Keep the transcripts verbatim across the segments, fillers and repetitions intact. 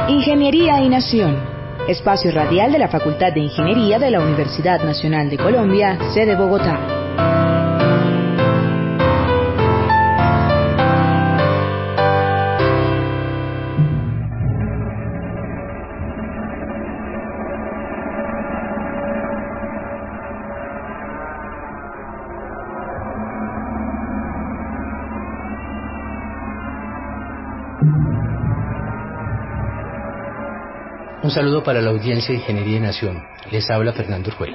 Ingeniería y Nación, espacio radial de la Facultad de Ingeniería de la Universidad Nacional de Colombia, sede Bogotá. Un saludo para la audiencia de Ingeniería y Nación. Les habla Fernando Urjuela.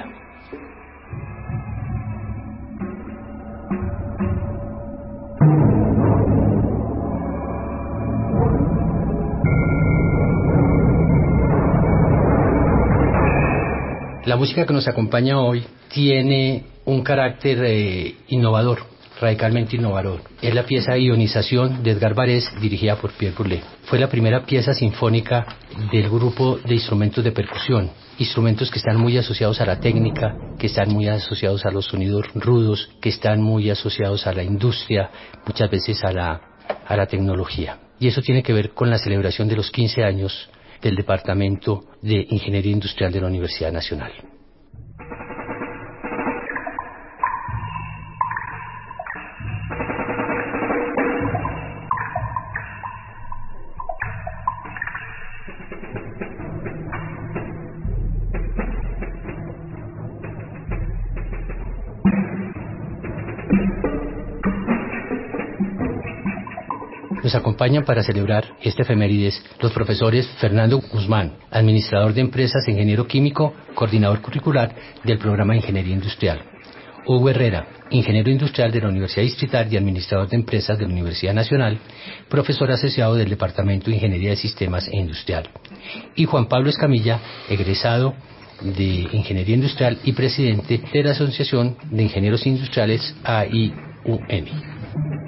La música que nos acompaña hoy tiene un carácter eh, innovador, radicalmente innovador. Es la pieza Ionización de Edgar Varèse, dirigida por Pierre Boulez. Fue la primera pieza sinfónica del grupo de instrumentos de percusión, instrumentos que están muy asociados a la técnica, que están muy asociados a los sonidos rudos, que están muy asociados a la industria, muchas veces a la, a la tecnología. Y eso tiene que ver con la celebración de los quince años del Departamento de Ingeniería Industrial de la Universidad Nacional. Nos acompañan para celebrar este efemérides los profesores Fernando Guzmán, administrador de empresas, ingeniero químico, coordinador curricular del programa de Ingeniería Industrial; Hugo Herrera, ingeniero industrial de la Universidad Distrital y administrador de empresas de la Universidad Nacional, profesor asociado del Departamento de Ingeniería de Sistemas e Industrial; y Juan Pablo Escamilla, egresado de Ingeniería Industrial y presidente de la Asociación de Ingenieros Industriales A I U N.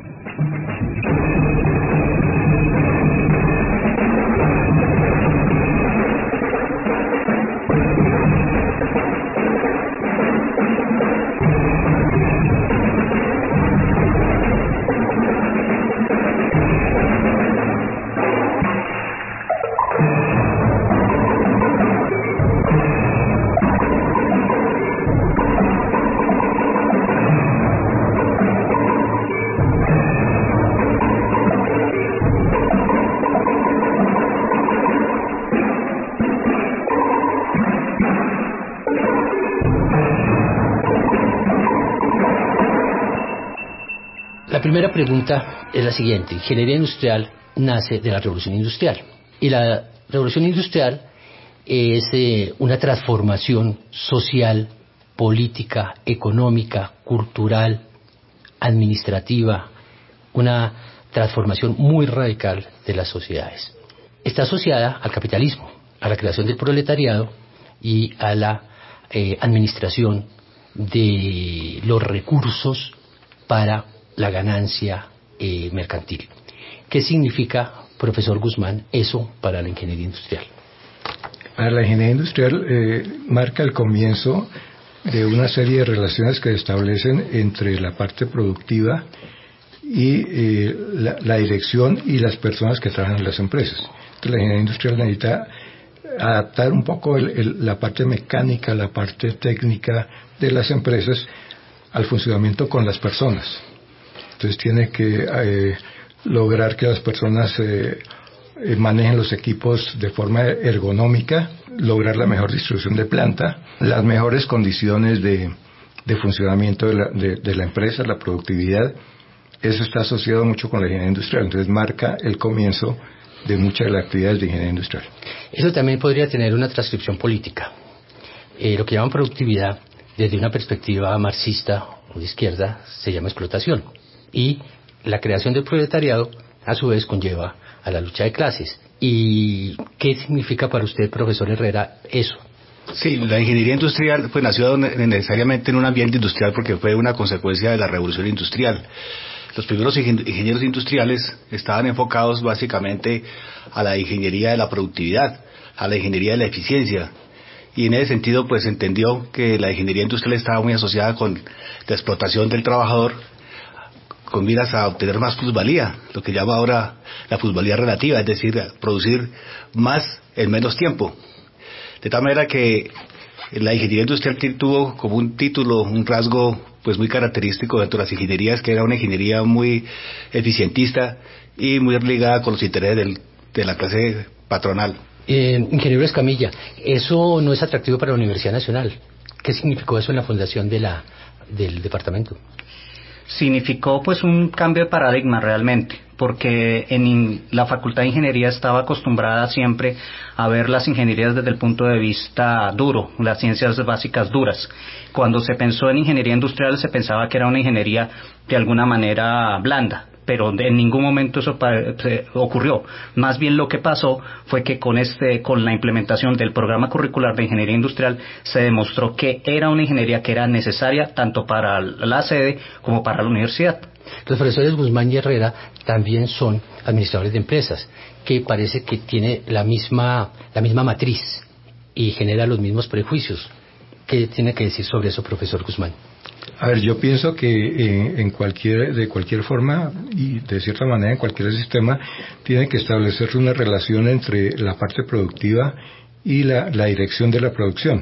La primera pregunta es la siguiente. Ingeniería industrial nace de la Revolución Industrial. Y la Revolución Industrial es eh, una transformación social, política, económica, cultural, administrativa, una transformación muy radical de las sociedades. Está asociada al capitalismo, a la creación del proletariado y a la eh, administración de los recursos para la ganancia eh, mercantil. ¿Qué significa, profesor Guzmán, eso para la ingeniería industrial? Para la ingeniería industrial eh, marca el comienzo de una serie de relaciones que se establecen entre la parte productiva y eh, la, la dirección y las personas que trabajan en las empresas. Entonces, la ingeniería industrial necesita adaptar un poco el, el, la parte mecánica, la parte técnica de las empresas al funcionamiento con las personas. Entonces tiene que eh, lograr que las personas eh, eh, manejen los equipos de forma ergonómica, lograr la mejor distribución de planta, las mejores condiciones de, de funcionamiento de la, de, de la empresa, la productividad. Eso está asociado mucho con la ingeniería industrial, entonces marca el comienzo de muchas de las actividades de ingeniería industrial. Eso también podría tener una transcripción política. Eh, lo que llaman productividad, desde una perspectiva marxista o de izquierda, se llama explotación. Y la creación del proletariado, a su vez, conlleva a la lucha de clases. ¿Y qué significa para usted, profesor Herrera, eso? Sí, la ingeniería industrial pues nació necesariamente en un ambiente industrial porque fue una consecuencia de la revolución industrial. Los primeros ingenieros industriales estaban enfocados básicamente a la ingeniería de la productividad, a la ingeniería de la eficiencia. Y en ese sentido pues entendió que la ingeniería industrial estaba muy asociada con la explotación del trabajador, con miras a obtener más plusvalía, lo que llama ahora la plusvalía relativa, es decir, producir más en menos tiempo. De tal manera que la ingeniería industrial tuvo como un título, un rasgo pues muy característico dentro de las ingenierías, que era una ingeniería muy eficientista y muy ligada con los intereses del, de la clase patronal. Eh, ingeniero Escamilla, eso no es atractivo para la Universidad Nacional. ¿Qué significó eso en la fundación de la, del departamento? Significó pues un cambio de paradigma realmente, porque en la Facultad de Ingeniería estaba acostumbrada siempre a ver las ingenierías desde el punto de vista duro, las ciencias básicas duras. Cuando se pensó en ingeniería industrial se pensaba que era una ingeniería de alguna manera blanda, pero en ningún momento eso ocurrió. Más bien lo que pasó fue que con este, con la implementación del programa curricular de ingeniería industrial se demostró que era una ingeniería que era necesaria tanto para la sede como para la universidad. Los profesores Guzmán y Herrera también son administradores de empresas, que parece que tiene la misma, la misma matriz y genera los mismos prejuicios. ¿Qué tiene que decir sobre eso, profesor Guzmán? A ver, yo pienso que eh, en cualquier, de cualquier forma y de cierta manera en cualquier sistema tiene que establecerse una relación entre la parte productiva y la, la dirección de la producción.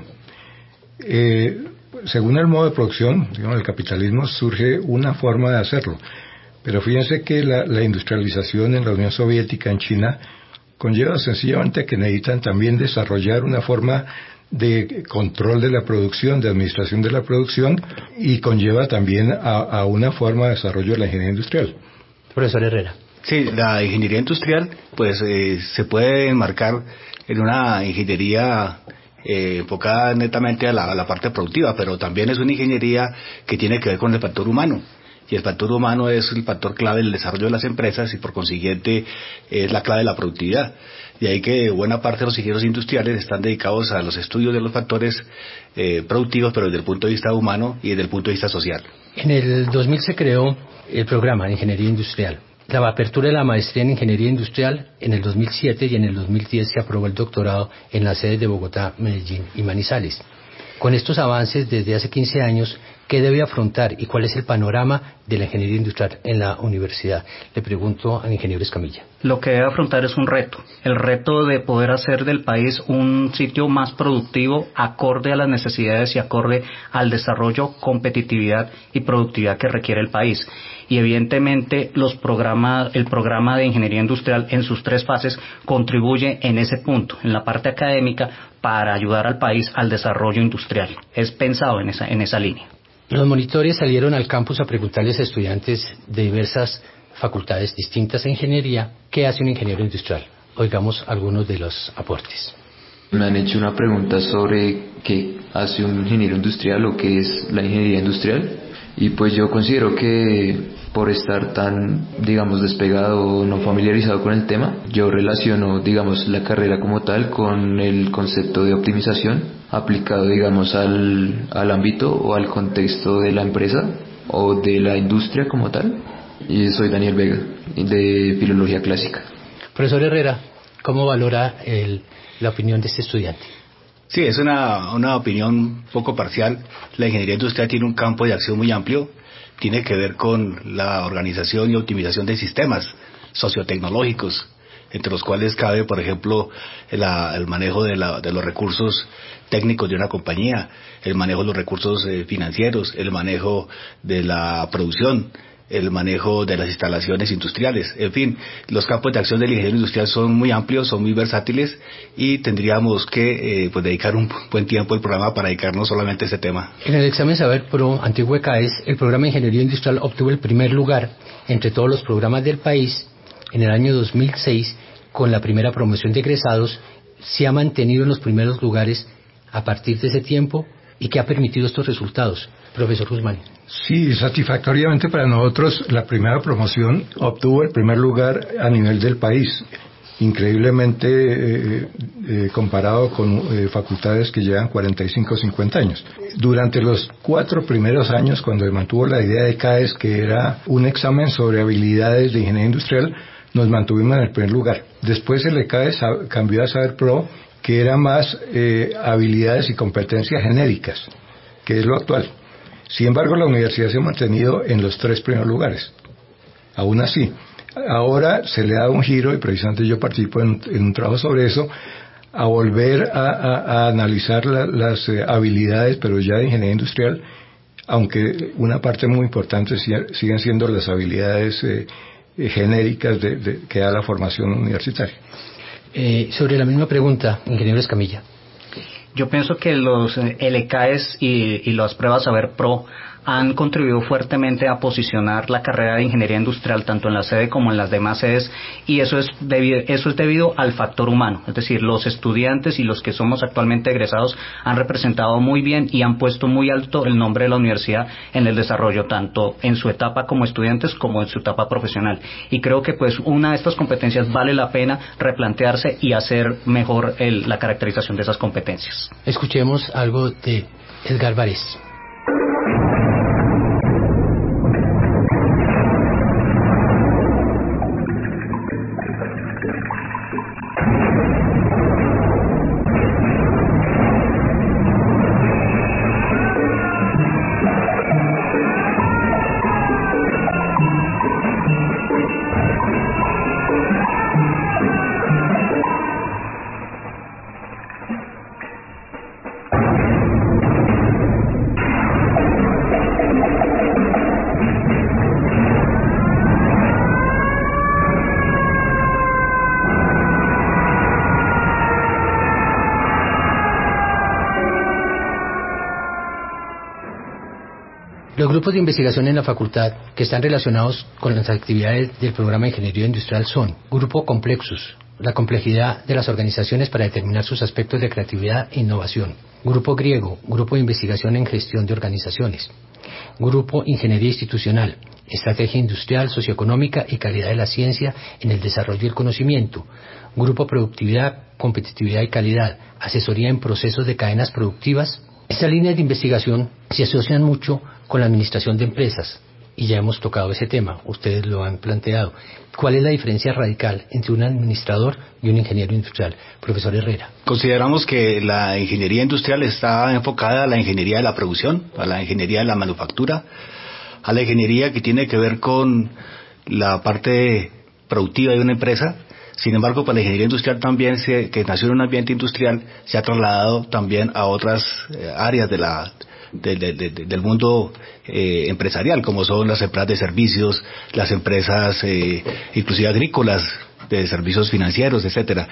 Eh, según el modo de producción, digamos, el capitalismo, surge una forma de hacerlo. Pero fíjense que la, la industrialización en la Unión Soviética, en China, conlleva sencillamente que necesitan también desarrollar una forma de control de la producción, de administración de la producción, y conlleva también a, a una forma de desarrollo de la ingeniería industrial. Profesor Herrera. Sí, la ingeniería industrial pues eh, se puede enmarcar en una ingeniería eh, enfocada netamente a la, a la parte productiva, pero también es una ingeniería que tiene que ver con el factor humano. Y el factor humano es el factor clave del desarrollo de las empresas y por consiguiente es la clave de la productividad. De ahí que buena parte de los ingenieros industriales están dedicados a los estudios de los factores eh, productivos, pero desde el punto de vista humano y desde el punto de vista social. En el dos mil se creó el programa de Ingeniería Industrial. La apertura de la maestría en Ingeniería Industrial en el dos mil siete y en el dos mil diez se aprobó el doctorado en las sedes de Bogotá, Medellín y Manizales. Con estos avances desde hace quince años, ¿qué debe afrontar y cuál es el panorama de la ingeniería industrial en la universidad? Le pregunto al ingeniero Escamilla. Lo que debe afrontar es un reto, el reto de poder hacer del país un sitio más productivo, acorde a las necesidades y acorde al desarrollo, competitividad y productividad que requiere el país. Y evidentemente los programas, el programa de ingeniería industrial en sus tres fases contribuye en ese punto, en la parte académica, para ayudar al país al desarrollo industrial. Es pensado en esa, en esa línea. Los monitores salieron al campus a preguntarles a estudiantes de diversas facultades distintas de ingeniería qué hace un ingeniero industrial. Oigamos algunos de los aportes. Me han hecho una pregunta sobre qué hace un ingeniero industrial o qué es la ingeniería industrial, y pues yo considero que por estar tan, digamos, despegado o no familiarizado con el tema, yo relaciono, digamos, la carrera como tal con el concepto de optimización aplicado, digamos, al, al ámbito o al contexto de la empresa o de la industria como tal. Y soy Daniel Vega, de Filología Clásica. Profesor Herrera, ¿cómo valora el, la opinión de este estudiante? Sí, es una, una opinión poco parcial. La ingeniería industrial tiene un campo de acción muy amplio. Tiene que ver con la organización y optimización de sistemas sociotecnológicos, entre los cuales cabe, por ejemplo, la, el manejo de, la, de los recursos técnicos de una compañía, el manejo de los recursos eh, financieros, el manejo de la producción, el manejo de las instalaciones industriales. En fin, los campos de acción del ingeniero industrial son muy amplios, son muy versátiles y tendríamos que eh, pues dedicar un buen tiempo al programa para dedicarnos solamente a ese tema. En el examen Saber Pro antiguo E C A E S, el programa de Ingeniería Industrial obtuvo el primer lugar entre todos los programas del país en el año dos mil seis. Con la primera promoción de egresados, se ha mantenido en los primeros lugares a partir de ese tiempo. ¿Y qué ha permitido estos resultados, profesor Guzmán? Sí, satisfactoriamente para nosotros la primera promoción obtuvo el primer lugar a nivel del país, increíblemente eh, eh, comparado con eh, facultades que llevan cuarenta y cinco o cincuenta años. Durante los cuatro primeros años, cuando se mantuvo la idea de E C A E S, que era un examen sobre habilidades de ingeniería industrial, nos mantuvimos en el primer lugar. Después el E C A E S cambió a Saber Pro, que era más eh, habilidades y competencias genéricas, que es lo actual. Sin embargo, la universidad se ha mantenido en los tres primeros lugares. aún así. Ahora se le da un giro, y precisamente yo participo en, en un trabajo sobre eso, a volver a, a, a analizar la, las eh, habilidades, pero ya de ingeniería industrial, aunque una parte muy importante siguen siendo las habilidades eh, eh, genéricas de, de, que da la formación universitaria. Eh, sobre la misma pregunta, ingeniero Escamilla. Yo pienso que los L K E S y, y las pruebas Saber Pro han contribuido fuertemente a posicionar la carrera de ingeniería industrial tanto en la sede como en las demás sedes, y eso es debido, eso es debido al factor humano. Es decir, los estudiantes y los que somos actualmente egresados han representado muy bien y han puesto muy alto el nombre de la universidad en el desarrollo, tanto en su etapa como estudiantes como en su etapa profesional. Y creo que pues una de estas competencias vale la pena replantearse y hacer mejor el, la caracterización de esas competencias. Escuchemos algo de Edgar Varés. Los grupos de investigación en la facultad que están relacionados con las actividades del programa de Ingeniería Industrial son Grupo Complexus, la complejidad de las organizaciones para determinar sus aspectos de creatividad e innovación. Grupo Griego, Grupo de Investigación en Gestión de Organizaciones. Grupo Ingeniería Institucional, Estrategia Industrial, Socioeconómica y Calidad de la Ciencia en el Desarrollo y el Conocimiento. Grupo Productividad, Competitividad y Calidad, Asesoría en Procesos de Cadenas Productivas. Estas líneas de investigación se asocian mucho con la administración de empresas, y ya hemos tocado ese tema, ustedes lo han planteado. ¿Cuál es la diferencia radical entre un administrador y un ingeniero industrial? Profesor Herrera. Consideramos que la ingeniería industrial está enfocada a la ingeniería de la producción, a la ingeniería de la manufactura, a la ingeniería que tiene que ver con la parte productiva de una empresa. Sin embargo, para la ingeniería industrial también, se, que nació en un ambiente industrial, se ha trasladado también a otras eh, áreas de la, de, de, de, del mundo eh, empresarial, como son las empresas de servicios, las empresas eh, inclusive agrícolas, de servicios financieros, etcétera.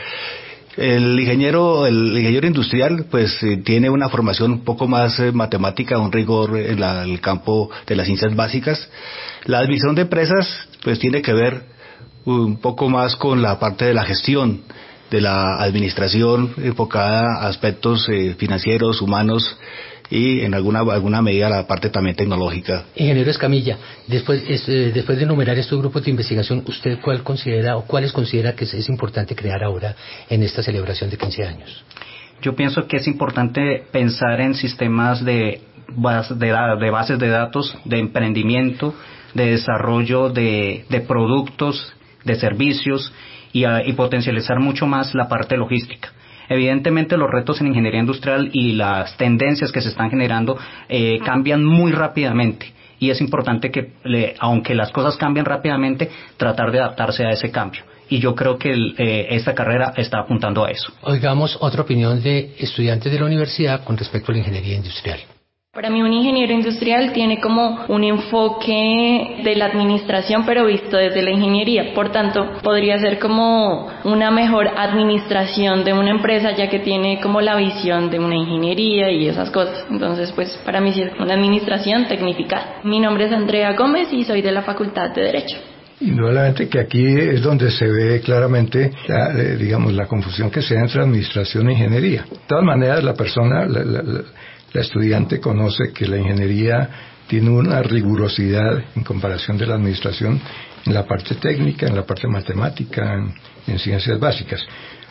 El ingeniero, el ingeniero industrial, pues eh, tiene una formación un poco más eh, matemática, un rigor en la, el campo de las ciencias básicas. La administración de empresas, pues tiene que ver un poco más con la parte de la gestión, de la administración enfocada a aspectos eh, financieros, humanos y en alguna alguna medida la parte también tecnológica. Ingeniero Escamilla, después eh, después de enumerar estos grupos de investigación, ¿usted cuál considera o cuáles considera que es importante crear ahora en esta celebración de quince años? Yo pienso que es importante pensar en sistemas de, base, de, de bases de datos, de emprendimiento, de desarrollo de, de productos, de servicios y, a, y potencializar mucho más la parte logística. Evidentemente los retos en ingeniería industrial y las tendencias que se están generando eh, cambian muy rápidamente, y es importante que, le, aunque las cosas cambian rápidamente, tratar de adaptarse a ese cambio. Y yo creo que el, eh, esta carrera está apuntando a eso. Oigamos otra opinión de estudiantes de la universidad con respecto a la ingeniería industrial. Para mí un ingeniero industrial tiene como un enfoque de la administración pero visto desde la ingeniería, por tanto podría ser como una mejor administración de una empresa ya que tiene como la visión de una ingeniería y esas cosas. Entonces pues para mí sí es una administración tecnificada. Mi nombre es Andrea Gómez y soy de la Facultad de Derecho. Indudablemente que aquí es donde se ve claramente la, eh, digamos, la confusión que se da entre administración e ingeniería. De todas maneras la persona... La, la, la, La estudiante conoce que la ingeniería tiene una rigurosidad en comparación de la administración en la parte técnica, en la parte matemática, en, en ciencias básicas.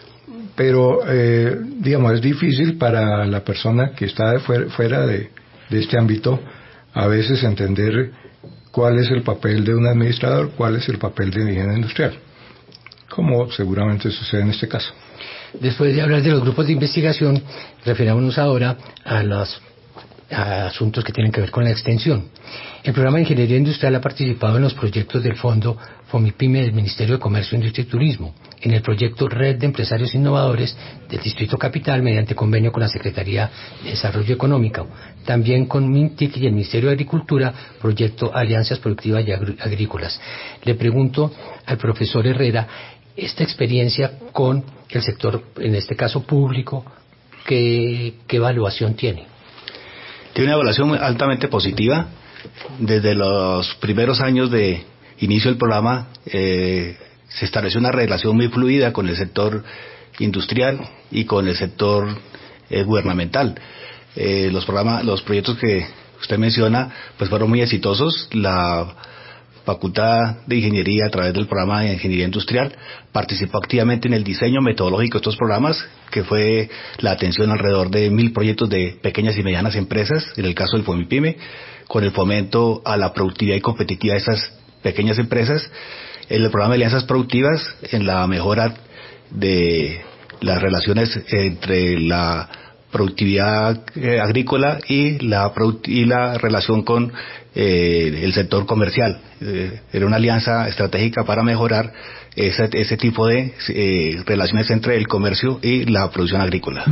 Pero, eh, digamos, es difícil para la persona que está de fuera, fuera de, de este ámbito a veces entender cuál es el papel de un administrador, cuál es el papel de un ingeniero industrial, como seguramente sucede en este caso. Después de hablar de los grupos de investigación, refirámonos ahora a los a asuntos que tienen que ver con la extensión. El programa de Ingeniería Industrial ha participado en los proyectos del Fondo FOMIPYME del Ministerio de Comercio, Industria y Turismo, en el proyecto Red de Empresarios Innovadores del Distrito Capital mediante convenio con la Secretaría de Desarrollo Económico, también con MINTIC y el Ministerio de Agricultura, proyecto Alianzas Productivas y Agrícolas. Le pregunto al profesor Herrera, esta experiencia con el sector, en este caso público, ¿qué, qué evaluación tiene? Tiene una evaluación altamente positiva. Desde los primeros años de inicio del programa eh, se estableció una relación muy fluida con el sector industrial y con el sector eh, gubernamental. Eh, los programas, los proyectos que usted menciona, pues fueron muy exitosos. La Facultad de Ingeniería, a través del programa de Ingeniería Industrial, participó activamente en el diseño metodológico de estos programas, que fue la atención alrededor de mil proyectos de pequeñas y medianas empresas, en el caso del FOMIPYME, con el fomento a la productividad y competitividad de esas pequeñas empresas, en el programa de alianzas productivas, en la mejora de las relaciones entre la productividad eh, agrícola y la y la relación con eh, el sector comercial. Eh, era una alianza estratégica para mejorar ese, ese tipo de eh, relaciones entre el comercio y la producción agrícola.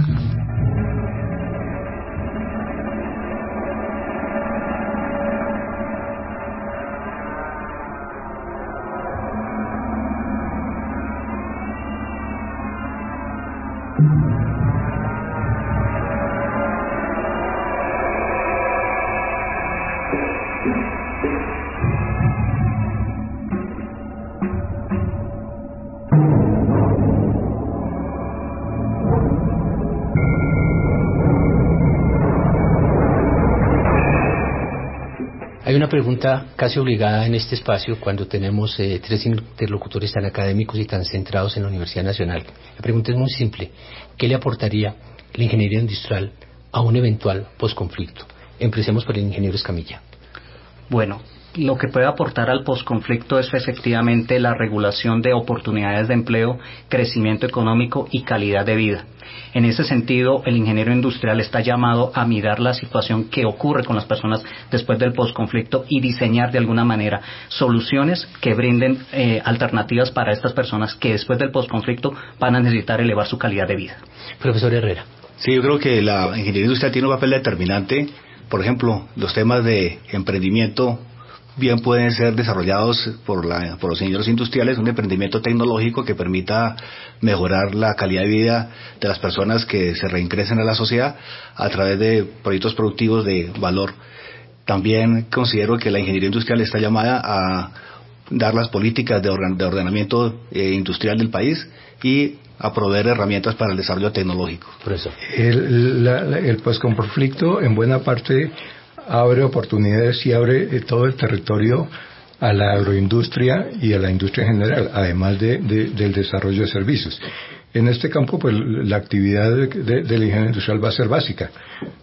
Hay una pregunta casi obligada en este espacio cuando tenemos eh, tres interlocutores tan académicos y tan centrados en la Universidad Nacional. La pregunta es muy simple. ¿Qué le aportaría la ingeniería industrial a un eventual posconflicto? Empecemos por el ingeniero Escamilla. Bueno, lo que puede aportar al posconflicto es efectivamente la regulación de oportunidades de empleo, crecimiento económico y calidad de vida. En ese sentido, el ingeniero industrial está llamado a mirar la situación que ocurre con las personas después del posconflicto y diseñar de alguna manera soluciones que brinden eh, alternativas para estas personas que después del posconflicto van a necesitar elevar su calidad de vida. Profesor Herrera. Sí, yo creo que la ingeniería industrial tiene un papel determinante. Por ejemplo, los temas de emprendimiento bien pueden ser desarrollados por, la, por los ingenieros industriales, un emprendimiento tecnológico que permita mejorar la calidad de vida de las personas que se reingresen a la sociedad a través de proyectos productivos de valor. También considero que la ingeniería industrial está llamada a dar las políticas de, orden, de ordenamiento eh, industrial del país y a proveer herramientas para el desarrollo tecnológico. Por eso. El, la, la, el posconflicto en buena parte abre oportunidades y abre eh, todo el territorio a la agroindustria y a la industria en general, además de, de, del desarrollo de servicios. En este campo, pues, la actividad de, de, de la ingeniería industrial va a ser básica.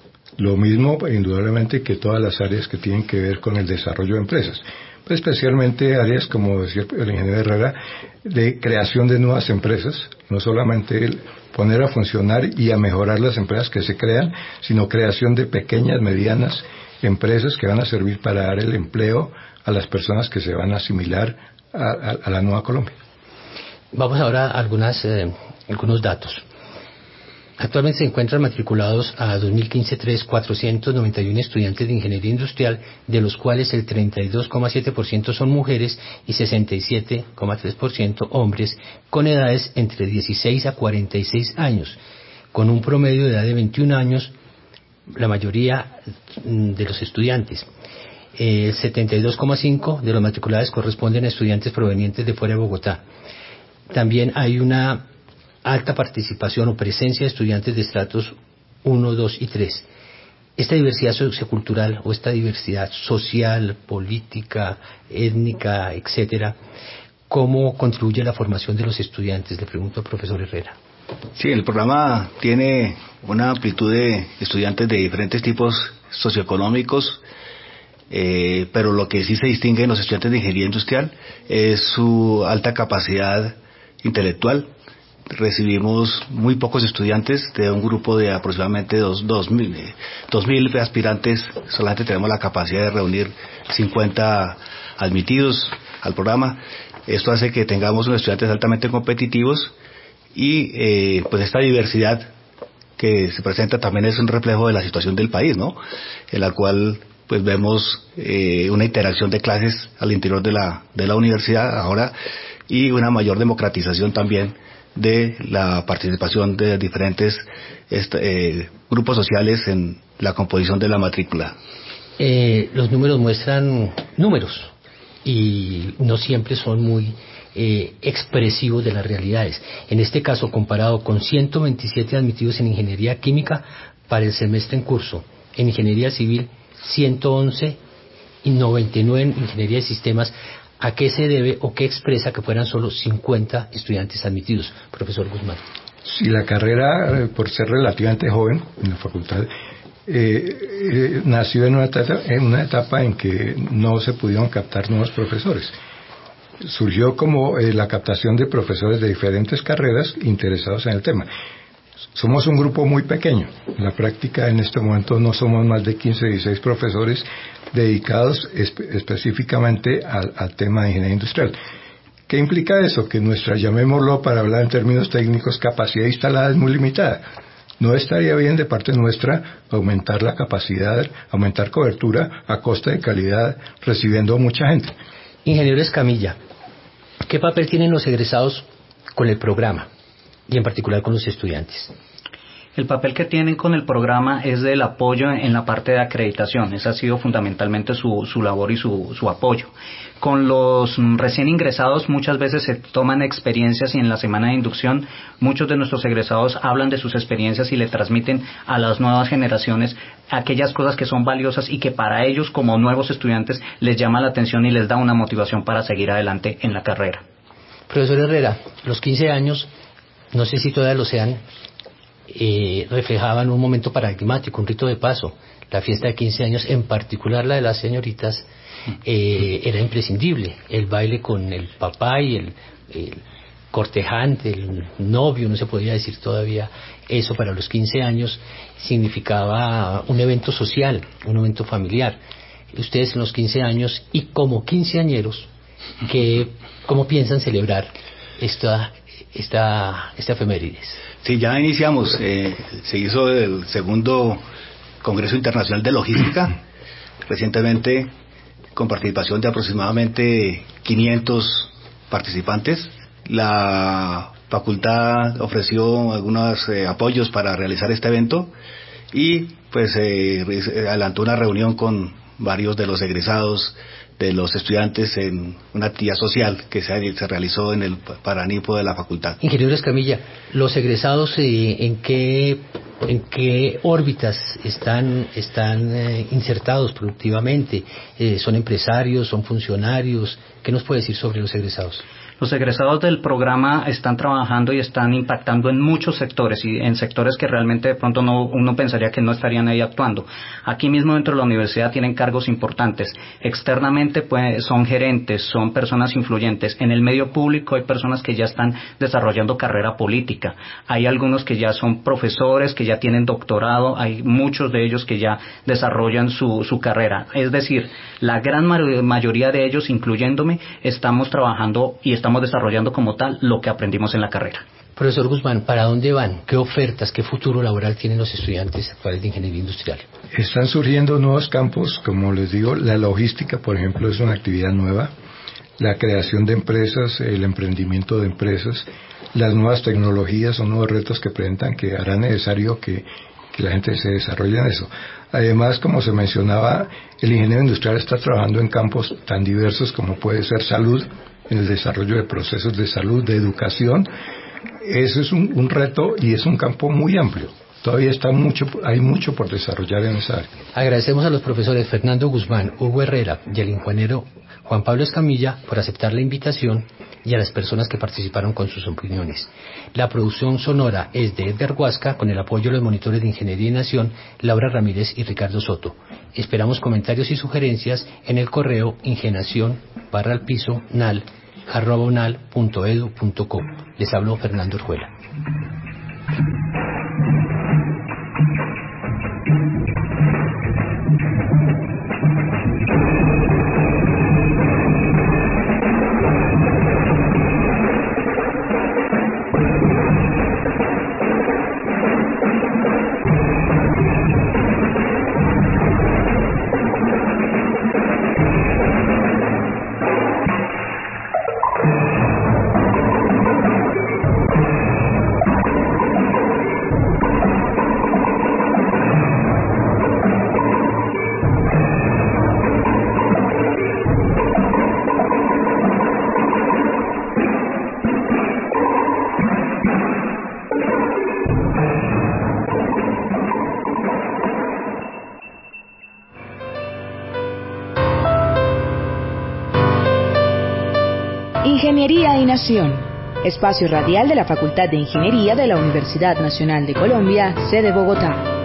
Lo mismo, indudablemente, que todas las áreas que tienen que ver con el desarrollo de empresas. Pues especialmente áreas, como decía el ingeniero Herrera, de creación de nuevas empresas, no solamente el poner a funcionar y a mejorar las empresas que se crean, sino creación de pequeñas, medianas empresas que van a servir para dar el empleo a las personas que se van a asimilar a, a, a la Nueva Colombia. Vamos ahora a algunas, eh, algunos datos. Actualmente se encuentran matriculados a dos mil quince tres cuatrocientos noventa y uno estudiantes de ingeniería industrial, de los cuales el treinta y dos coma siete por ciento son mujeres y sesenta y siete coma tres por ciento hombres, con edades entre dieciséis a cuarenta y seis años, con un promedio de edad de veintiún años, la mayoría de los estudiantes. El setenta y dos coma cinco por ciento de los matriculados corresponden a estudiantes provenientes de fuera de Bogotá. También hay una alta participación o presencia de estudiantes de estratos uno, dos y tres. Esta diversidad sociocultural o esta diversidad social, política, étnica, etcétera, ¿cómo contribuye a la formación de los estudiantes? Le pregunto al profesor Herrera. Sí, el programa tiene una amplitud de estudiantes de diferentes tipos socioeconómicos, eh, pero lo que sí se distingue en los estudiantes de ingeniería industrial es su alta capacidad intelectual. recibimos muy pocos estudiantes, de un grupo de aproximadamente dos, dos, mil, dos mil aspirantes, solamente tenemos la capacidad de reunir cincuenta admitidos al programa. Esto hace que tengamos unos estudiantes altamente competitivos y eh, pues esta diversidad que se presenta también es un reflejo de la situación del país, ¿no? En la cual pues vemos eh, una interacción de clases al interior de la de la universidad ahora y una mayor democratización también de la participación de diferentes eh, grupos sociales en la composición de la matrícula. Eh, los números muestran números y no siempre son muy eh, expresivos de las realidades. En este caso, comparado con ciento veintisiete admitidos en ingeniería química para el semestre en curso, en ingeniería civil ciento once y noventa y nueve en ingeniería de sistemas, ¿a qué se debe o qué expresa que fueran solo cincuenta estudiantes admitidos? Profesor Guzmán. Sí, la carrera, eh, por ser relativamente joven en la facultad, eh, eh, nació en una, etapa, en una etapa en que no se pudieron captar nuevos profesores. Surgió como eh, la captación de profesores de diferentes carreras interesados en el tema. Somos un grupo muy pequeño. En la práctica, en este momento, no somos más de quince, dieciséis profesores dedicados espe- específicamente al, al tema de ingeniería industrial. ¿Qué implica eso? Que nuestra, llamémoslo para hablar en términos técnicos, capacidad instalada es muy limitada. No estaría bien de parte nuestra aumentar la capacidad, aumentar cobertura a costa de calidad, recibiendo a mucha gente. Ingeniero Escamilla, ¿qué papel tienen los egresados con el programa y en particular con los estudiantes? El papel que tienen con el programa es del apoyo en la parte de acreditación. Esa ha sido fundamentalmente su, su labor y su, su apoyo. Con los recién ingresados muchas veces se toman experiencias y en la semana de inducción muchos de nuestros egresados hablan de sus experiencias y le transmiten a las nuevas generaciones aquellas cosas que son valiosas y que para ellos como nuevos estudiantes les llama la atención y les da una motivación para seguir adelante en la carrera. Profesor Herrera, los quince años, no sé si todavía lo sean, Eh, reflejaban un momento paradigmático, un rito de paso. La fiesta de quince años, en particular la de las señoritas, eh, era imprescindible. El baile con el papá y el, el cortejante, el novio, no se podía decir todavía eso, para los quince años significaba un evento social, un evento familiar. Ustedes en los quince años y como quinceañeros, ¿qué, ¿cómo piensan celebrar esta, esta, esta efemérides? Sí, ya iniciamos. Eh, se hizo el segundo Congreso Internacional de Logística, recientemente con participación de aproximadamente quinientos participantes. La facultad ofreció algunos eh, apoyos para realizar este evento y pues eh, adelantó una reunión con varios de los egresados, de los estudiantes en una actividad social que se, se realizó en el Paranipo de la facultad. Ingeniero Escamilla, ¿los egresados eh, en qué en qué órbitas están están eh, insertados productivamente? Eh, ¿Son empresarios, son funcionarios? ¿Qué nos puede decir sobre los egresados? Los egresados del programa están trabajando y están impactando en muchos sectores y en sectores que realmente de pronto no, uno pensaría que no estarían ahí actuando. Aquí mismo dentro de la universidad tienen cargos importantes. Externamente pues, son gerentes, son personas influyentes. En el medio público hay personas que ya están desarrollando carrera política. Hay algunos que ya son profesores, que ya tienen doctorado. Hay muchos de ellos que ya desarrollan su, su carrera. Es decir, la gran mayoría de ellos, incluyéndome, estamos trabajando y estamos Estamos desarrollando como tal lo que aprendimos en la carrera. Profesor Guzmán, ¿para dónde van? ¿Qué ofertas, qué futuro laboral tienen los estudiantes actuales de ingeniería industrial? Están surgiendo nuevos campos, como les digo, la logística, por ejemplo, es una actividad nueva, la creación de empresas, el emprendimiento de empresas, las nuevas tecnologías son nuevos retos que presentan que hará necesario que, que la gente se desarrolle en eso. Además, como se mencionaba, el ingeniero industrial está trabajando en campos tan diversos como puede ser salud, en el desarrollo de procesos de salud, de educación. Eso es un, un reto y es un campo muy amplio. Todavía está mucho, hay mucho por desarrollar en esa área. Agradecemos a los profesores Fernando Guzmán, Hugo Herrera y al ingeniero Juan Pablo Escamilla por aceptar la invitación y a las personas que participaron con sus opiniones. La producción sonora es de Edgar Huasca con el apoyo de los monitores de Ingeniería y Nación, Laura Ramírez y Ricardo Soto. Esperamos comentarios y sugerencias en el correo ingenación barra al piso nal arroba unal punto edu punto co. Les habló Fernando Orjuela. Ingeniería y Nación, espacio radial de la Facultad de Ingeniería de la Universidad Nacional de Colombia, sede Bogotá.